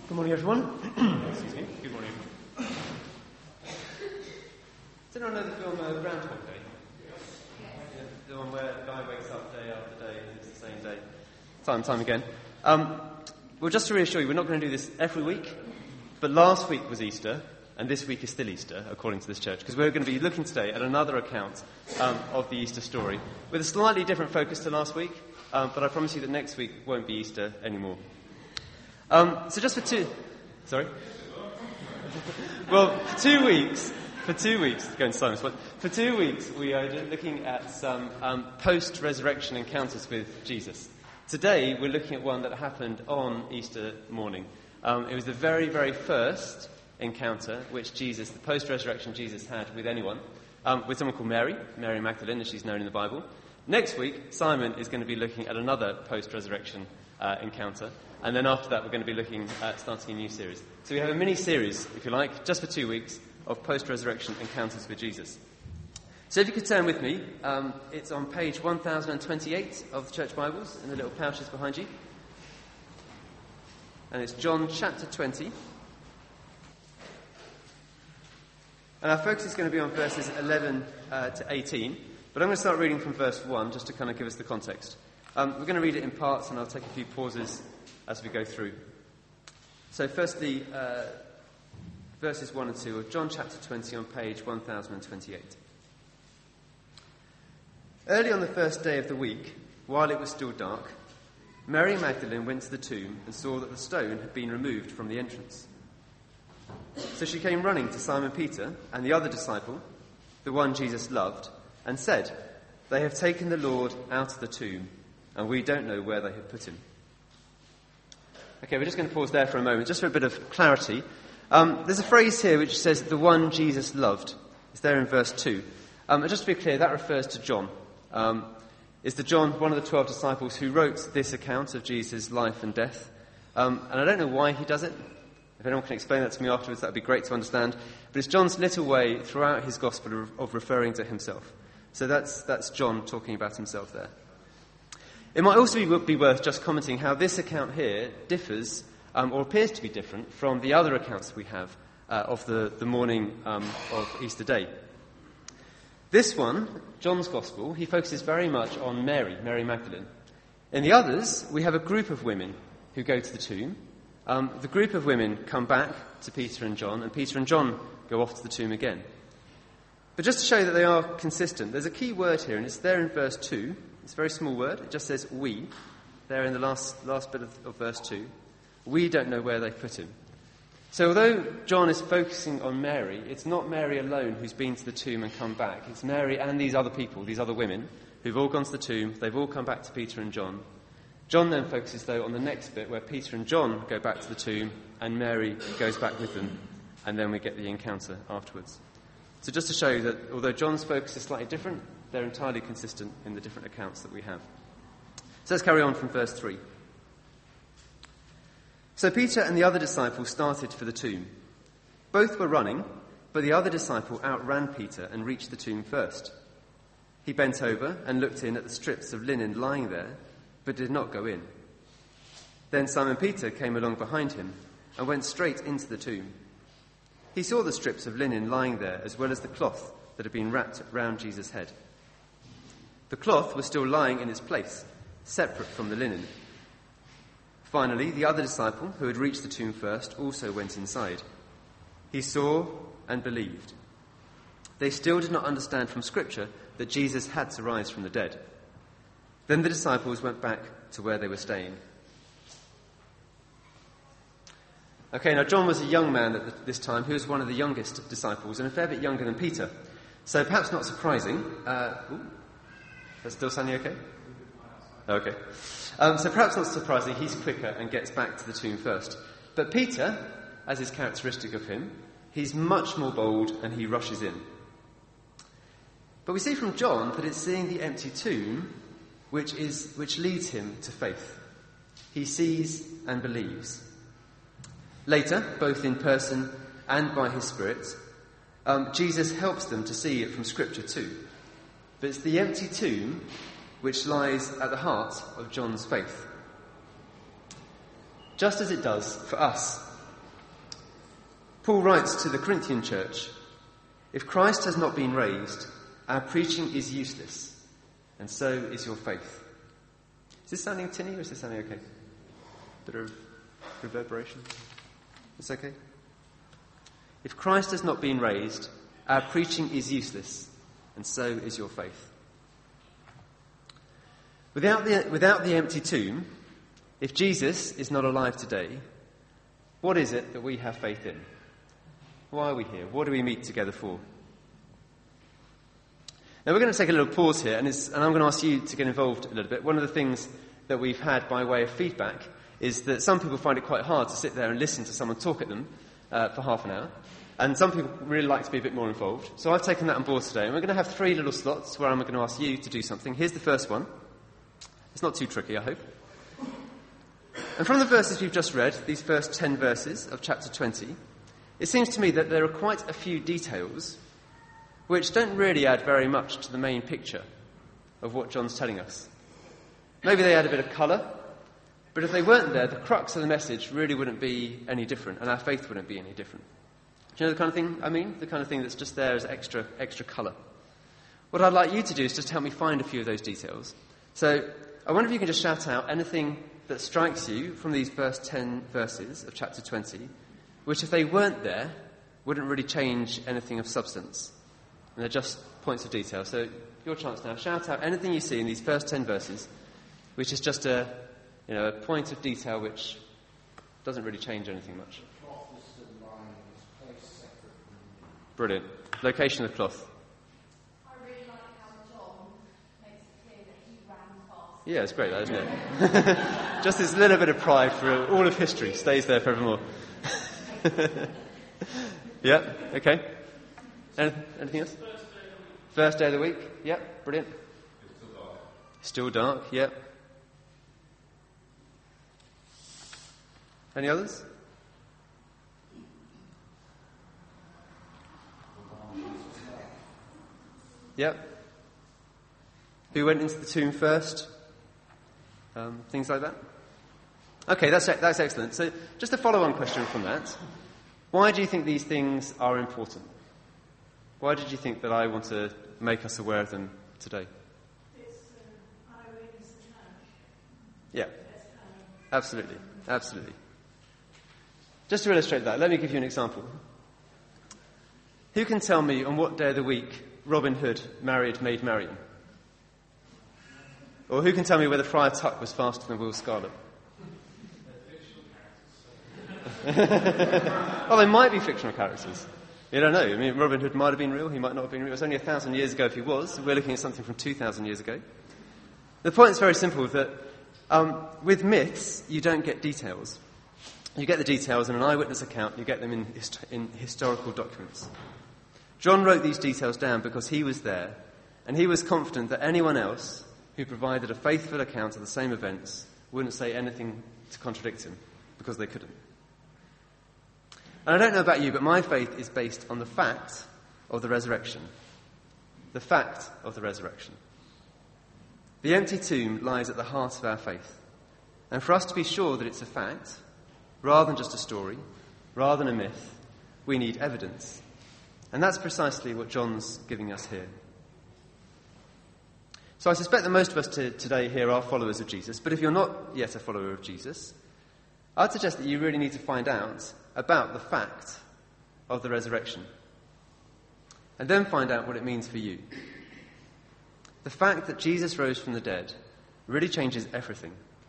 Good morning, everyone. Excuse me. Good morning. Does anyone know the film Groundhog Day? Yeah. The one where a guy wakes up day after day and it's the same day, time and time again. Well, just to reassure you, we're not going to do this every week, but last week was Easter, and this week is still Easter, according to this church, because we're going to be looking today at another account of the Easter story, with a slightly different focus to last week, but I promise you that next week won't be Easter anymore. So just for for 2 weeks, going to Simon's point, for 2 weeks we are looking at some post-resurrection encounters with Jesus. Today we're looking at one that happened on Easter morning. It was the very, very first encounter which Jesus, the post-resurrection Jesus, had with anyone, with someone called Mary Magdalene, as she's known in the Bible. Next week, Simon is going to be looking at another post-resurrection encounter. And then after that, we're going to be looking at starting a new series. So we have a mini-series, if you like, just for 2 weeks, of post-resurrection encounters with Jesus. So if you could turn with me, it's on page 1028 of the Church Bibles, in the little pouches behind you. And it's John chapter 20. And our focus is going to be on verses 11 to 18. But I'm going to start reading from verse 1, just to kind of give us the context. We're going to read it in parts, and I'll take a few pauses as we go through. So firstly, verses 1 and 2 of John chapter 20 on page 1028. Early on the first day of the week, while it was still dark, Mary Magdalene went to the tomb and saw that the stone had been removed from the entrance. So she came running to Simon Peter and the other disciple, the one Jesus loved, and said, "They have taken the Lord out of the tomb, and we don't know where they have put him." Okay, we're just going to pause there for a moment, just for a bit of clarity. There's a phrase here which says, "the one Jesus loved." It's there in verse 2. And just to be clear, that refers to John. Is the John, one of the 12 disciples who wrote this account of Jesus' life and death. And I don't know why he does it. If anyone can explain that to me afterwards, that would be great to understand. But it's John's little way throughout his gospel of referring to himself. So that's John talking about himself there. It might also be worth just commenting how this account here differs, or appears to be different, from the other accounts we have of the morning of Easter Day. This one, John's Gospel, he focuses very much on Mary Magdalene. In the others, we have a group of women who go to the tomb. The group of women come back to Peter and John, and Peter and John go off to the tomb again. But just to show that they are consistent, there's a key word here, and it's there in verse 2. It's a very small word. It just says "we," there in the last bit of verse 2. We don't know where they've put him. So although John is focusing on Mary, it's not Mary alone who's been to the tomb and come back. It's Mary and these other people, these other women, who've all gone to the tomb. They've all come back to Peter and John. John then focuses, though, on the next bit where Peter and John go back to the tomb and Mary goes back with them. And then we get the encounter afterwards. So just to show you that although John's focus is slightly different, they're entirely consistent in the different accounts that we have. So let's carry on from verse 3. So Peter and the other disciple started for the tomb. Both were running, but the other disciple outran Peter and reached the tomb first. He bent over and looked in at the strips of linen lying there, but did not go in. Then Simon Peter came along behind him and went straight into the tomb. He saw the strips of linen lying there, as well as the cloth that had been wrapped round Jesus' head. The cloth was still lying in its place, separate from the linen. Finally, the other disciple, who had reached the tomb first, also went inside. He saw and believed. They still did not understand from Scripture that Jesus had to rise from the dead. Then the disciples went back to where they were staying. Okay, now John was a young man at this time. He was one of the youngest disciples, and a fair bit younger than Peter. So perhaps not surprising. That's still sounding okay? Okay. So perhaps not surprising, he's quicker and gets back to the tomb first. But Peter, as is characteristic of him, he's much more bold and he rushes in. But we see from John that it's seeing the empty tomb which leads him to faith. He sees and believes. Later, both in person and by his Spirit, Jesus helps them to see it from Scripture too. But it's the empty tomb which lies at the heart of John's faith. Just as it does for us Paul writes to the Corinthian church, "If Christ has not been raised, our preaching is useless, and so is your faith." Is this sounding tinny or is this sounding okay? Bit of reverberation? It's okay? If Christ has not been raised, our preaching is useless, and so is your faith. Without the empty tomb, if Jesus is not alive today, what is it that we have faith in? Why are we here? What do we meet together for? Now we're going to take a little pause here, and I'm going to ask you to get involved a little bit. One of the things that we've had by way of feedback is that some people find it quite hard to sit there and listen to someone talk at them for half an hour, and some people really like to be a bit more involved. So I've taken that on board today, and we're going to have 3 little slots where I'm going to ask you to do something. Here's the first one. It's not too tricky, I hope. And from the verses we've just read, these first 10 verses of chapter 20, it seems to me that there are quite a few details which don't really add very much to the main picture of what John's telling us. Maybe they add a bit of colour, but if they weren't there, the crux of the message really wouldn't be any different, and our faith wouldn't be any different. Do you know the kind of thing I mean? The kind of thing that's just there as extra colour. What I'd like you to do is just help me find a few of those details. So I wonder if you can just shout out anything that strikes you from these first 10 verses of chapter 20, which if they weren't there, wouldn't really change anything of substance. And they're just points of detail. So your chance now. Shout out anything you see in these first 10 verses, which is just a point of detail which doesn't really change anything much. Brilliant. Location of the cloth. I really like how John makes it clear that he ran fast. Yeah, it's great, that, isn't it? Just this little bit of pride for all of history stays there forevermore. Yeah, okay. Anything else? First day of the week. Yep, brilliant. Still dark, yep. Any others? Yep. Who went into the tomb first? Things like that. Okay, that's excellent. So just a follow-on question from that. Why do you think these things are important? Why did you think that I want to make us aware of them today? It's eyewitness account. Yeah, absolutely. Just to illustrate that, let me give you an example. Who can tell me on what day of the week Robin Hood married Maid Marian? Or who can tell me whether Friar Tuck was faster than Will Scarlet? Well, they might be fictional characters. You don't know. I mean, Robin Hood might have been real, he might not have been real. It was only 1,000 years ago if he was. We're looking at something from 2,000 years ago. The point is very simple, that with myths, you don't get details. You get the details in an eyewitness account, you get them in historical documents. John wrote these details down because he was there, and he was confident that anyone else who provided a faithful account of the same events wouldn't say anything to contradict him, because they couldn't. And I don't know about you, but my faith is based on the fact of the resurrection. The fact of the resurrection. The empty tomb lies at the heart of our faith. And for us to be sure that it's a fact, rather than just a story, rather than a myth, we need evidence. And that's precisely what John's giving us here. So I suspect that most of us today here are followers of Jesus, but if you're not yet a follower of Jesus, I'd suggest that you really need to find out about the fact of the resurrection. And then find out what it means for you. The fact that Jesus rose from the dead really changes everything.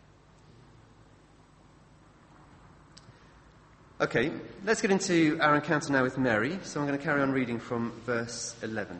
Okay, let's get into our encounter now with Mary. So I'm going to carry on reading from verse 11.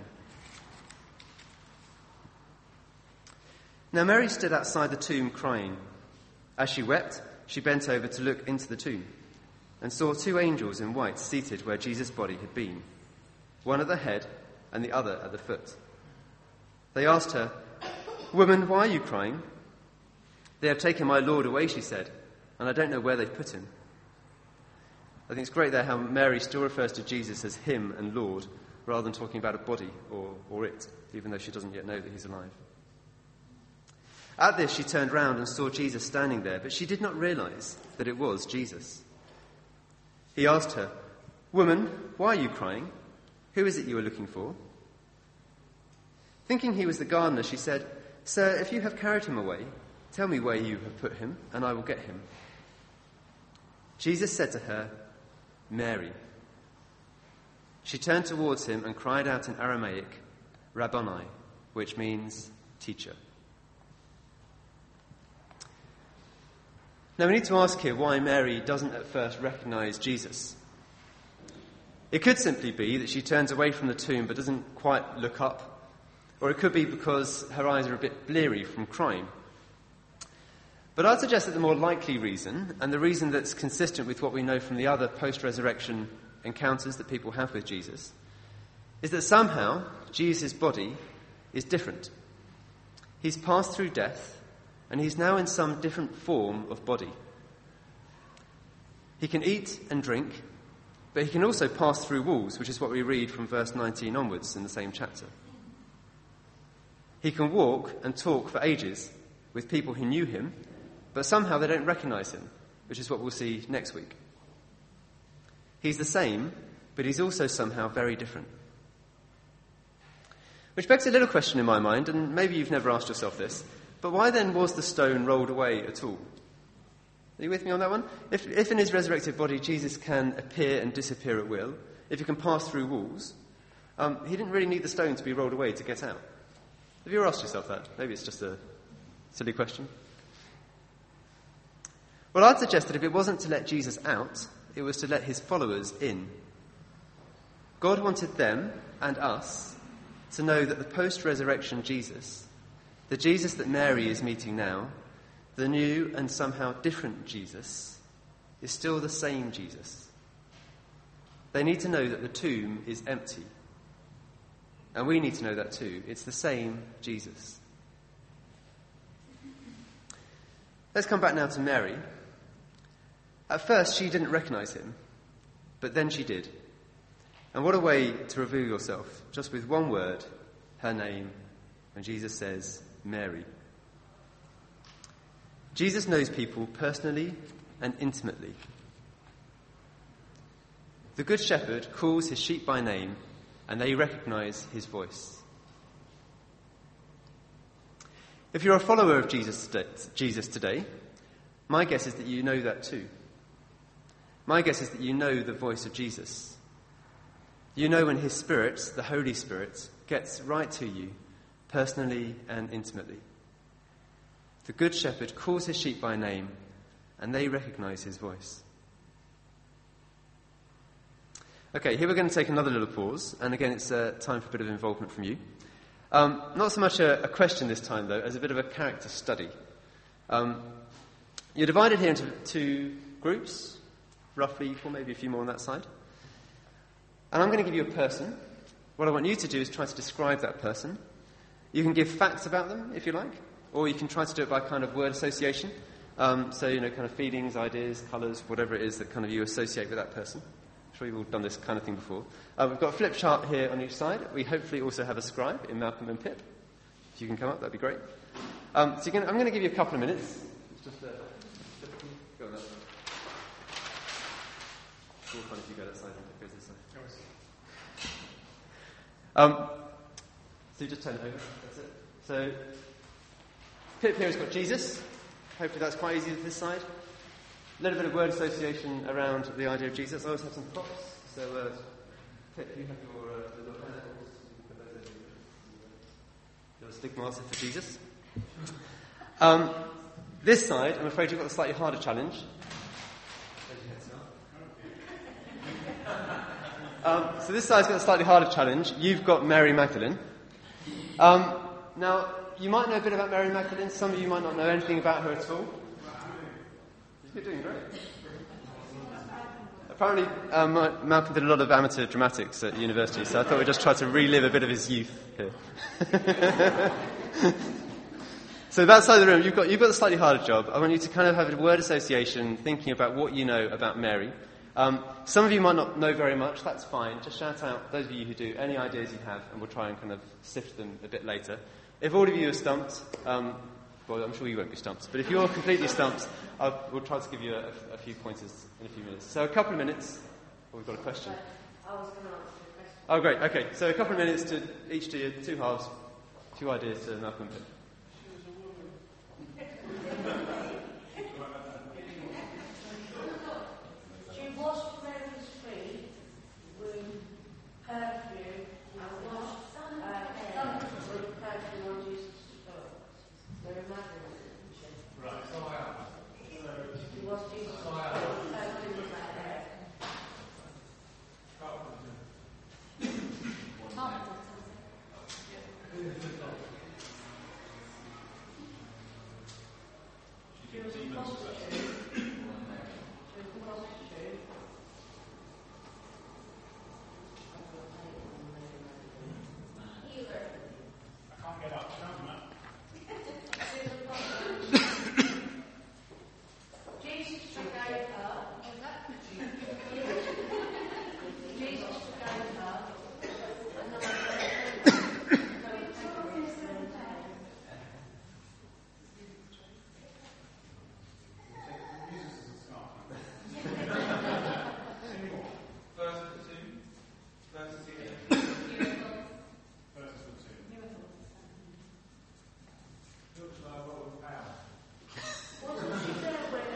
Now Mary stood outside the tomb crying. As she wept, she bent over to look into the tomb and saw 2 angels in white seated where Jesus' body had been, one at the head and the other at the foot. They asked her, "Woman, why are you crying?" "They have taken my Lord away," she said, "and I don't know where they've put him." I think it's great there how Mary still refers to Jesus as him and Lord, rather than talking about a body or it, even though she doesn't yet know that he's alive. At this, she turned round and saw Jesus standing there, but she did not realize that it was Jesus. He asked her, "Woman, why are you crying? Who is it you are looking for?" Thinking he was the gardener, she said, "Sir, if you have carried him away, tell me where you have put him, and I will get him." Jesus said to her, "Mary." She turned towards him and cried out in Aramaic, "Rabboni," which means teacher. Now we need to ask here why Mary doesn't at first recognize Jesus. It could simply be that she turns away from the tomb but doesn't quite look up, or it could be because her eyes are a bit bleary from crying. But I'd suggest that the more likely reason, and the reason that's consistent with what we know from the other post-resurrection encounters that people have with Jesus, is that somehow Jesus' body is different. He's passed through death, and he's now in some different form of body. He can eat and drink, but he can also pass through walls, which is what we read from verse 19 onwards in the same chapter. He can walk and talk for ages with people who knew him, but somehow they don't recognize him, which is what we'll see next week. He's the same, but he's also somehow very different. Which begs a little question in my mind, and maybe you've never asked yourself this, but why then was the stone rolled away at all? Are you with me on that one? If in his resurrected body Jesus can appear and disappear at will, if he can pass through walls, he didn't really need the stone to be rolled away to get out. Have you ever asked yourself that? Maybe it's just a silly question. Well, I'd suggest that if it wasn't to let Jesus out, it was to let his followers in. God wanted them and us to know that the post-resurrection Jesus, the Jesus that Mary is meeting now, the new and somehow different Jesus, is still the same Jesus. They need to know that the tomb is empty. And we need to know that too. It's the same Jesus. Let's come back now to Mary. At first, she didn't recognize him, but then she did. And what a way to reveal yourself, just with one word, her name, when Jesus says, Mary. Jesus knows people personally and intimately. The Good Shepherd calls his sheep by name, and they recognize his voice. If you're a follower of Jesus today, my guess is that you know that too. My guess is that you know the voice of Jesus. You know when his Spirit, the Holy Spirit, gets right to you, personally and intimately. The Good Shepherd calls his sheep by name, and they recognize his voice. Okay, here we're going to take another little pause, and again it's time for a bit of involvement from you. Not so much a question this time, though, as a bit of a character study. You're divided here into two groups, roughly equal, maybe a few more on that side. And I'm going to give you a person. What I want you to do is try to describe that person. You can give facts about them, if you like, or you can try to do it by kind of word association. So, kind of feelings, ideas, colours, whatever it is that kind of you associate with that person. I'm sure you've all done this kind of thing before. We've got a flip chart here on each side. We hopefully also have a scribe in Malcolm and Pip. If you can come up, that'd be great. I'm going to give you a couple of minutes. It's just go on that side. It's all fun if you go that side and Pip goes this side. So you just turn it over. That's it. So Pip here has got Jesus. Hopefully that's quite easy with this side. A little bit of word association around the idea of Jesus. I always have some props. So, Pip, you have your little pencils. Your stigmata for Jesus. This side, I'm afraid you've got a slightly harder challenge. So this side's got a slightly harder challenge. You've got Mary Magdalene. Now, you might know a bit about Mary Magdalene. Some of you might not know anything about her at all. You're doing great. Apparently, Malcolm did a lot of amateur dramatics at university, so I thought we'd just try to relive a bit of his youth here. So that side of the room, you've got the slightly harder job. I want you to kind of have a word association, thinking about what you know about Mary. Some of you might not know very much. That's fine. Just shout out, those of you who do, any ideas you have, and we'll try and kind of sift them a bit later. If all of you are stumped, well, I'm sure you won't be stumped, but if you're completely stumped, we'll try to give you a few pointers in a few minutes. So a couple of minutes, Or we've got a question. I was going to answer the question. Oh, great. Okay, so a couple of minutes to each do your two halves, two ideas to Malcolm. She washed Mary's feet with perfume and washed her hair with perfume on Jesus' foot. They're imaginary, isn't she? Right, so I am. She washed Jesus' foot with perfume on her hair. She was a prostitute. She was a prostitute. Healer. I can't get up. Jesus forgave her. Jesus forgave her. And then wasn't she there when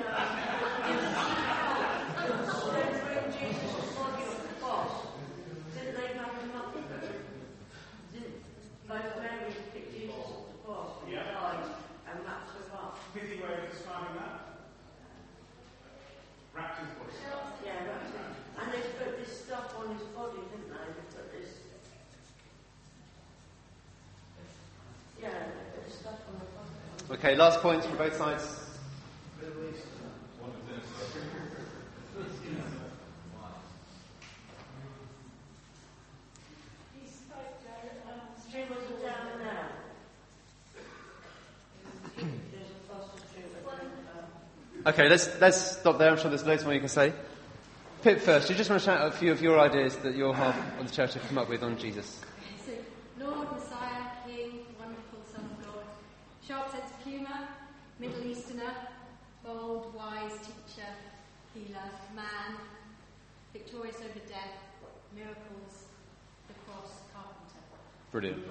Jesus' body on the cross? Didn't they wrap him up? Didn't both Mary pick Jesus off the cross when he died and wrapped him up? Pithy way of describing that? Wrapped his body. Yeah, wrapped him. And they put this stuff on his body, didn't they? They put this. Yeah, they put this stuff on the body. Okay, last points from both sides. She was down there. There's a prostitute. Okay, let's stop there. I'm sure there's loads more you can say. Pip first, do you just want to shout out a few of your ideas that your half of the church have come up with on Jesus? So, Lord, Messiah, King, wonderful Son of God, sharp sense of humour, Middle Easterner, bold, wise teacher, healer, man, victorious over death, miracles, the cross, carpenter. Brilliant.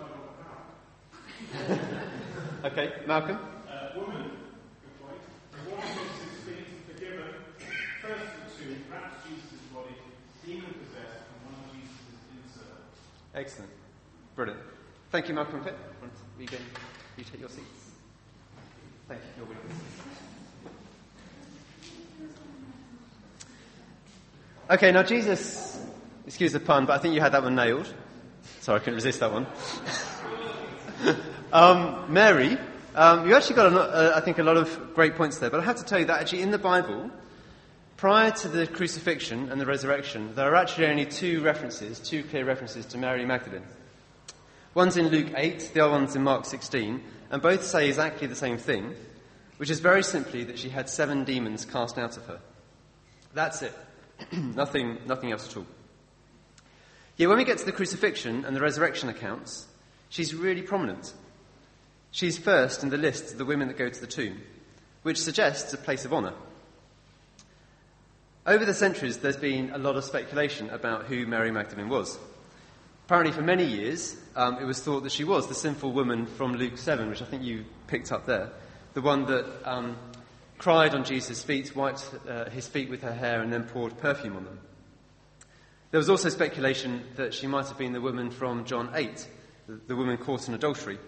Okay, Malcolm? Woman, good point. Washed Jesus' feet, forgiven. First of the two, wrapped Jesus' body, demon possessed, and one of Jesus' insert. Excellent. Brilliant. Thank you, Malcolm and Pip. You take your seats. Thank you for your witness. Okay, now Jesus, excuse the pun, but I think you had that one nailed. Sorry, I couldn't resist that one. Mary, you actually got, I think, a lot of great points there, but I have to tell you that actually in the Bible, prior to the crucifixion and the resurrection, there are actually only two clear references to Mary Magdalene. One's in Luke 8, the other one's in Mark 16, and both say exactly the same thing, which is very simply that she had 7 demons cast out of her. That's it. Nothing else at all. Yet when we get to the crucifixion and the resurrection accounts, she's really prominent. She's first in the list of the women that go to the tomb, which suggests a place of honour. Over the centuries, there's been a lot of speculation about who Mary Magdalene was. Apparently for many years, it was thought that she was the sinful woman from Luke 7, which I think you picked up there, the one that cried on Jesus' feet, wiped his feet with her hair, and then poured perfume on them. There was also speculation that she might have been the woman from John 8, the woman caught in adultery.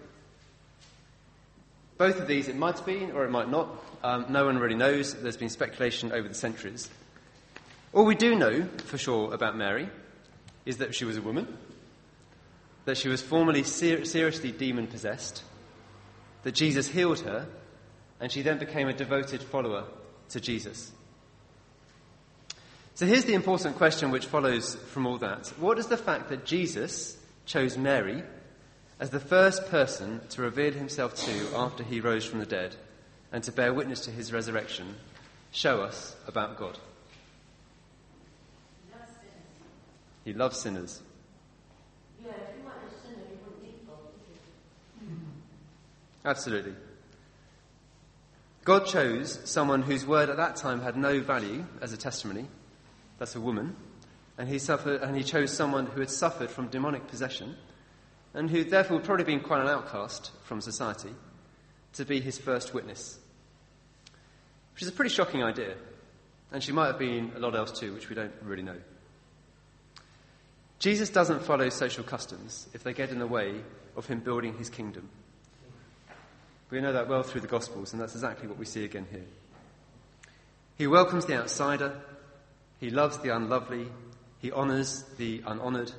Both of these, it might have been or it might not. No one really knows. There's been speculation over the centuries. All we do know for sure about Mary is that she was a woman, that she was formerly seriously demon-possessed, that Jesus healed her, and she then became a devoted follower to Jesus. So here's the important question which follows from all that. What does the fact that Jesus chose Mary as the first person to reveal himself to after he rose from the dead and to bear witness to his resurrection show us about God? He loves sinners. Yeah, if you weren't a sinner, you wouldn't need God, would you? Absolutely. God chose someone whose word at that time had no value as a testimony. That's a woman. And he chose someone who had suffered from demonic possession and who therefore would probably been quite an outcast from society to be his first witness. Which is a pretty shocking idea. And she might have been a lot else too, which we don't really know. Jesus doesn't follow social customs if they get in the way of him building his kingdom. We know that well through the Gospels, and that's exactly what we see again here. He welcomes the outsider, he loves the unlovely, he honours the unhonoured.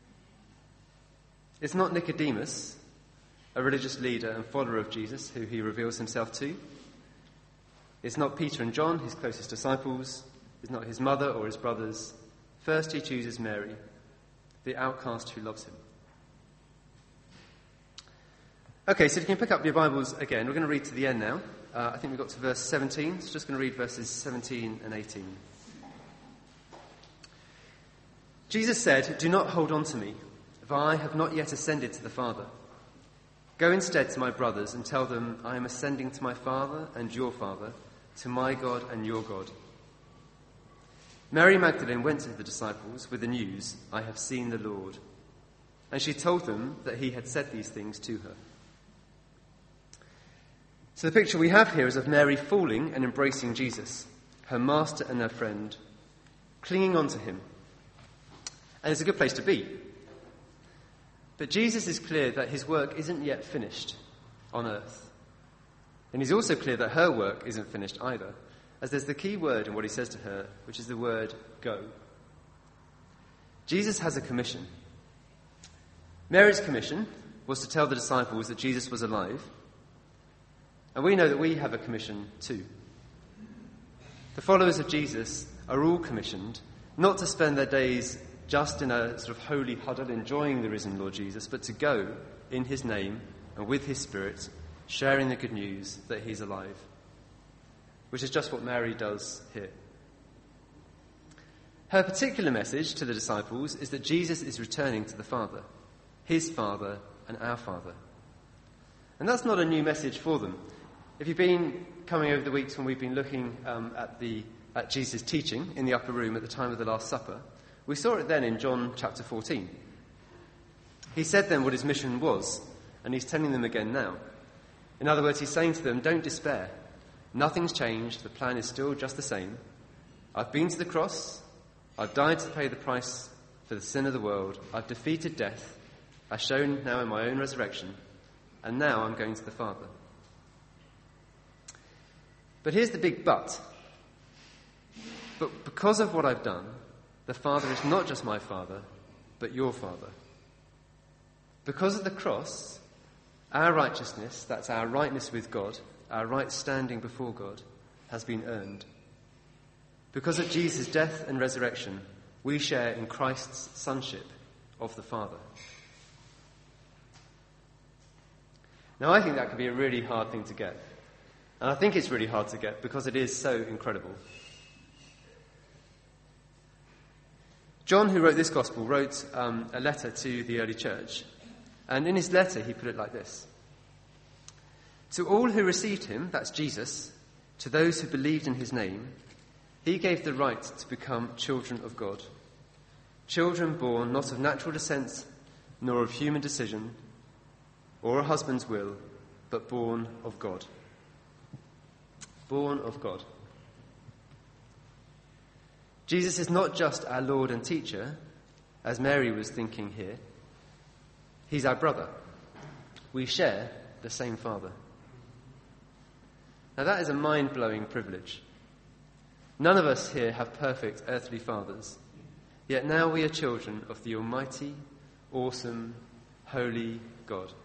It's not Nicodemus, a religious leader and follower of Jesus, who he reveals himself to. It's not Peter and John, his closest disciples. It's not his mother or his brothers. First he chooses Mary, the outcast who loves him. Okay, so if you can pick up your Bibles again, we're going to read to the end now. I think we've got to verse 17, so just going to read verses 17 and 18. Jesus said, "Do not hold on to me, for I have not yet ascended to the Father. Go instead to my brothers and tell them, I am ascending to my Father and your Father, to my God and your God." Mary Magdalene went to the disciples with the news, "I have seen the Lord." And she told them that he had said these things to her. So the picture we have here is of Mary falling and embracing Jesus, her master and her friend, clinging on to him. And it's a good place to be. But Jesus is clear that his work isn't yet finished on earth. And he's also clear that her work isn't finished either, as there's the key word in what he says to her, which is the word go. Jesus has a commission. Mary's commission was to tell the disciples that Jesus was alive. And we know that we have a commission too. The followers of Jesus are all commissioned not to spend their days just in a sort of holy huddle enjoying the risen Lord Jesus, but to go in his name and with his Spirit, sharing the good news that he's alive. Which is just what Mary does here. Her particular message to the disciples is that Jesus is returning to the Father, his Father and our Father. And that's not a new message for them. If you've been coming over the weeks when we've been looking at Jesus' teaching in the upper room at the time of the Last Supper, we saw it then in John chapter 14. He said then what his mission was, and he's telling them again now. In other words, he's saying to them, don't despair. Nothing's changed. The plan is still just the same. I've been to the cross. I've died to pay the price for the sin of the world. I've defeated death, as shown now in my own resurrection. And now I'm going to the Father. But here's the big but. But because of what I've done, the Father is not just my Father, but your Father. Because of the cross, our righteousness, that's our rightness with God, our right standing before God, has been earned. Because of Jesus' death and resurrection, we share in Christ's sonship of the Father. Now, I think that could be a really hard thing to get. And I think it's really hard to get because it is so incredible. John, who wrote this gospel, wrote a letter to the early church. And in his letter, he put it like this. To all who received him, that's Jesus, to those who believed in his name, he gave the right to become children of God. Children born not of natural descent, nor of human decision, or a husband's will, but born of God. Born of God. Jesus is not just our Lord and teacher, as Mary was thinking here. He's our brother. We share the same Father. Now that is a mind-blowing privilege. None of us here have perfect earthly fathers, yet now we are children of the almighty, awesome, holy God.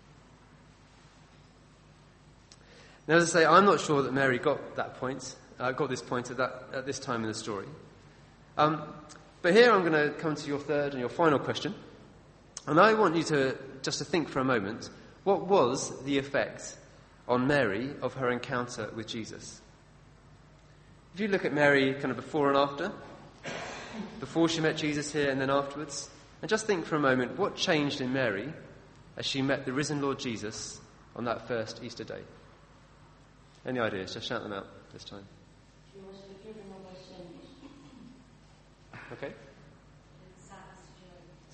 Now, as I say, I'm not sure that Mary got this point at this time in the story. But here I'm going to come to your third and your final question. And I want you to think for a moment, what was the effect on Mary of her encounter with Jesus? If you look at Mary kind of before and after, before she met Jesus here and then afterwards, and just think for a moment, what changed in Mary as she met the risen Lord Jesus on that first Easter day? Any ideas? Just shout them out this time. She was forgiven of her sins. Okay.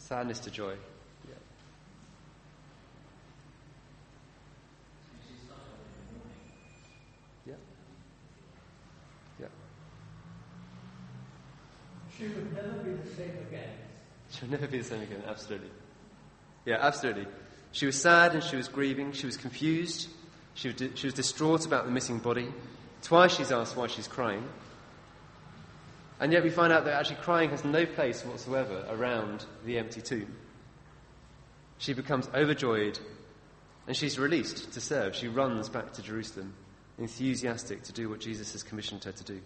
Sadness to joy. Yeah. Yeah. Yeah. She would never be the same again. She'll never be the same again, absolutely. Yeah, absolutely. She was sad and she was grieving. She was confused. She was distraught about the missing body. Twice she's asked why she's crying. And yet we find out that actually crying has no place whatsoever around the empty tomb. She becomes overjoyed and she's released to serve. She runs back to Jerusalem, enthusiastic to do what Jesus has commissioned her to do.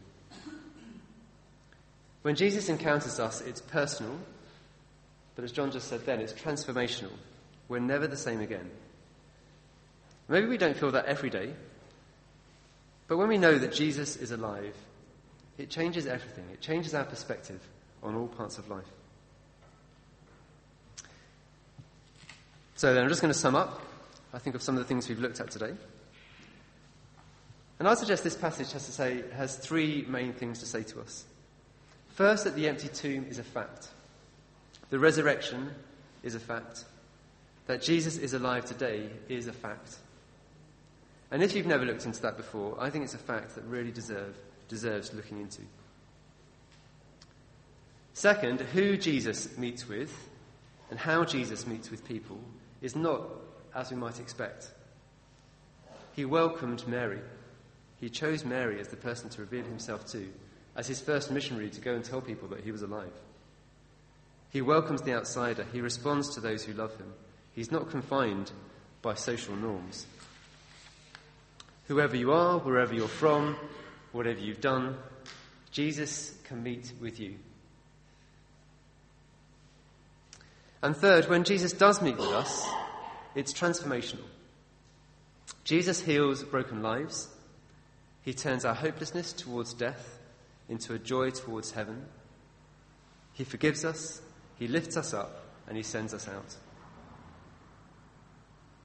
When Jesus encounters us, it's personal, but as John just said then, it's transformational. We're never the same again. Maybe we don't feel that every day, but when we know that Jesus is alive, it changes everything. It changes our perspective on all parts of life. So then I'm just going to sum up, I think, of some of the things we've looked at today. And I suggest this passage has three main things to say to us. First, that the empty tomb is a fact. The resurrection is a fact. That Jesus is alive today is a fact. And if you've never looked into that before, I think it's a fact that really deserves looking into. Second, who Jesus meets with and how Jesus meets with people is not as we might expect. He welcomed Mary. He chose Mary as the person to reveal himself to, as his first missionary to go and tell people that he was alive. He welcomes the outsider. He responds to those who love him. He's not confined by social norms. Whoever you are, wherever you're from, whatever you've done, Jesus can meet with you. And third, when Jesus does meet with us, it's transformational. Jesus heals broken lives. He turns our hopelessness towards death into a joy towards heaven. He forgives us, he lifts us up, and he sends us out.